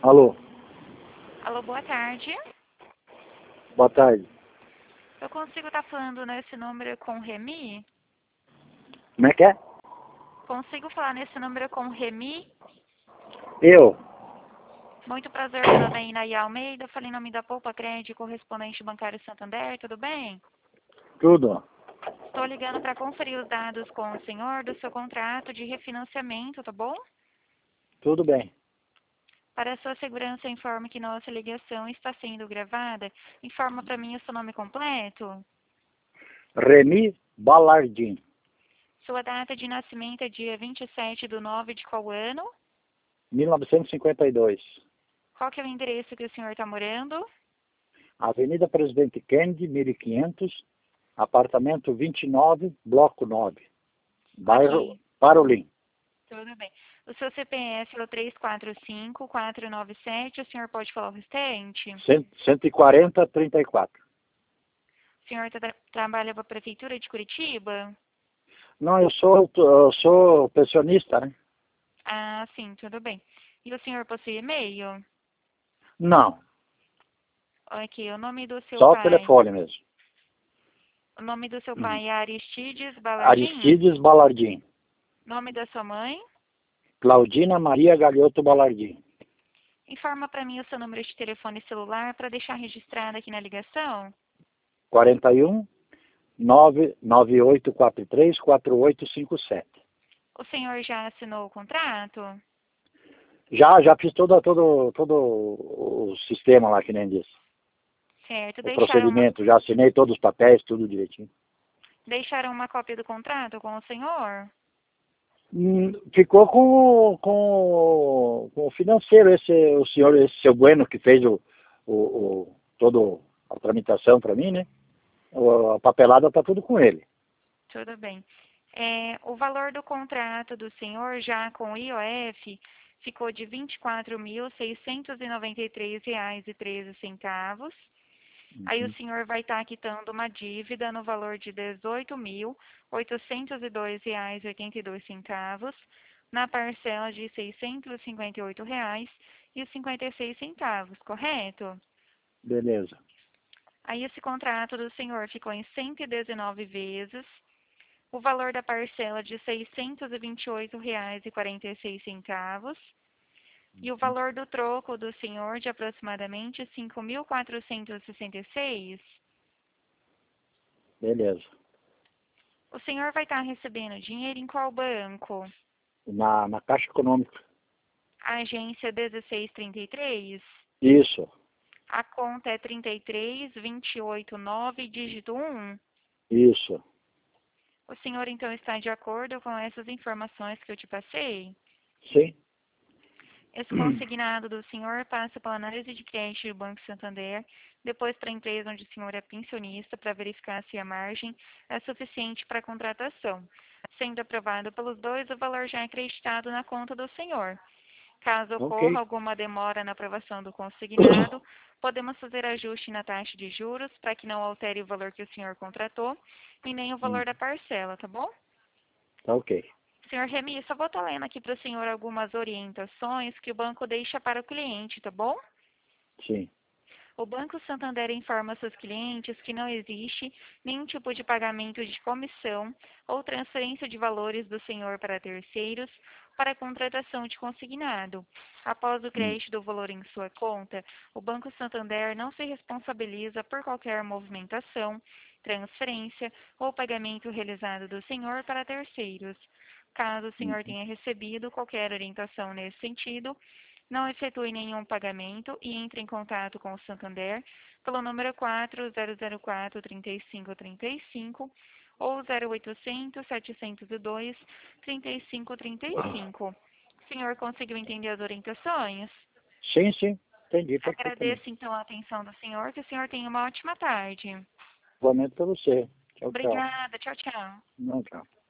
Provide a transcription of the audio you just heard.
Alô, Alô, boa tarde. boa tarde. Eu consigo estar falando nesse número com o Remy? Como é que é? Consigo falar nesse número com o Remy? Eu? Muito prazer, meu nome é Inaí Almeida, falei em nome da Poupa Crédito, correspondente bancário Santander, tudo bem? Tudo. Estou ligando para conferir os dados com o senhor do seu contrato de refinanciamento, tá bom? Tudo bem. Para a sua segurança, informe que nossa ligação está sendo gravada. Informa para mim o seu nome completo. Remy Balardim, Sua data de nascimento é dia 27/9 de qual ano? 1952. Qual que é o endereço que o senhor está morando? Avenida Presidente Kennedy, 1500, apartamento 29, bloco 9, bairro Ok, Parolim. tudo bem. O seu CPF é o 345497, o senhor pode falar o restante? 140, 34. O senhor trabalha para a Prefeitura de Curitiba? Não, eu sou pensionista, né? Ah, sim, tudo bem. E o senhor possui e-mail? Não, Ok, o nome do seu só o pai. telefone mesmo. O nome do seu pai é Aristides Balardim? Aristides Balardim. Nome da sua mãe? Claudina Maria Galhoto Balardim. Informa para mim o seu número de telefone celular para deixar registrado aqui na ligação. 41 99843 4857. O senhor já assinou o contrato? Já fiz todo o sistema lá, que nem disse. Certo. O procedimento, já assinei todos os papéis, tudo direitinho. Deixaram uma cópia do contrato com o senhor? Ficou com o financeiro, o senhor, esse seu Bueno, que fez toda a tramitação para mim, né? A papelada está tudo com ele. Tudo bem. O valor do contrato do senhor, já com o IOF, ficou de R$ 24.693,13. Aí o senhor vai estar quitando uma dívida no valor de R$ 18.802,82 na parcela de R$ 658,56, correto? Beleza. Aí esse contrato do senhor ficou em 119 vezes, o valor da parcela de R$ 628,46 e o valor do troco do senhor de aproximadamente R$ 5.466. Beleza. O senhor vai estar recebendo dinheiro em qual banco? Na Caixa Econômica. A agência 1633? Isso, A conta é 33289, dígito 1. isso. O senhor então está de acordo com essas informações que eu te passei? Sim. Esse consignado do senhor passa pela análise de crédito do Banco Santander, depois para a empresa onde o senhor é pensionista, para verificar se a margem é suficiente para a contratação. Sendo aprovado pelos dois, o valor já é acreditado na conta do senhor. Caso ocorra Ok. alguma demora na aprovação do consignado, podemos fazer ajuste na taxa de juros para que não altere o valor que o senhor contratou e nem o valor da parcela, tá bom? Tá ok. Senhor Remy, só vou estar lendo aqui para o senhor algumas orientações que o banco deixa para o cliente, tá bom? Sim. O Banco Santander informa seus clientes que não existe nenhum tipo de pagamento de comissão ou transferência de valores do senhor para terceiros para a contratação de consignado. Após o crédito do valor em sua conta, o Banco Santander não se responsabiliza por qualquer movimentação, transferência ou pagamento realizado do senhor para terceiros. Caso o senhor tenha recebido qualquer orientação nesse sentido, não efetue nenhum pagamento e entre em contato com o Santander pelo número 4004-3535 ou 0800-702-3535. O senhor conseguiu entender as orientações? Sim, entendi perfeitamente. Agradeço então a atenção do senhor, que o senhor tenha uma ótima tarde. Igualmente para você. Tchau, tchau. Obrigada, tchau, tchau. Não, tchau.